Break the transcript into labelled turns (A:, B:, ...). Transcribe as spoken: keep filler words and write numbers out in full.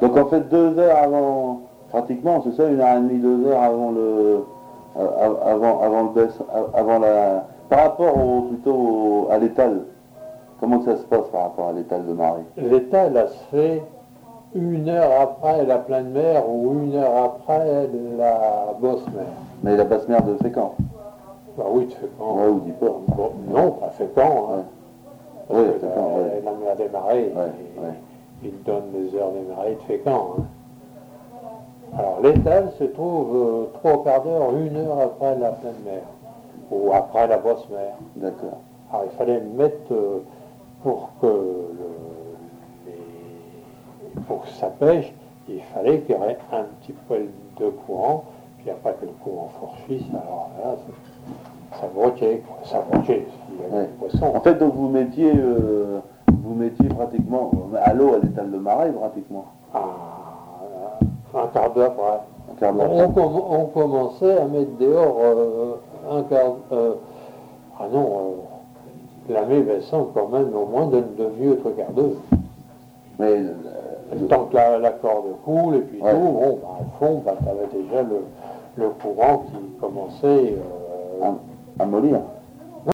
A: Donc en fait, deux heures avant, pratiquement, c'est ça, une heure et demie, deux heures avant le, avant, avant le baisse, avant la, par rapport au, plutôt au, à l'étal. Comment ça se passe par rapport à l'étal de marée?
B: L'étal, elle se fait une heure après la pleine mer ou une heure après la basse mer.
A: Mais la basse mer de Fécamp?
B: Bah oui, de Fécamp.
A: Ouais, ou du port.
B: Bon, non, pas Fécamp. Hein.
A: Ouais. Oui, Fécamp,
B: la,
A: ouais.
B: la mer des marées,
A: Ouais,
B: il,
A: ouais.
B: il donne les heures des marées de Fécamp. Hein. Alors l'étal se trouve euh, trois quarts d'heure, une heure après la pleine mer, ou après la basse mer.
A: D'accord.
B: Alors il fallait mettre, euh, pour que le, les, pour que ça pêche, il fallait qu'il y ait un petit peu de courant, puis après que le courant forchisse, alors là, ça, ça brochait, quoi. Ça brochait, il y avait
A: Ouais.
B: des poissons.
A: En fait, donc vous mettiez, euh, vous mettiez pratiquement à l'eau à l'étal de marée, pratiquement.
B: À, un quart d'heure après.
A: Un quart d'heure.
B: On, com on commençait à mettre dehors euh, un quart euh, ah non, euh, la mai baissant quand même au moins de demi ou trois quarts d'heure.
A: Mais euh,
B: tant que la, la corde coule et puis
A: ouais.
B: tout, bon, bah, au fond, bah, tu avais déjà le, le courant qui commençait euh,
A: à, à mollir.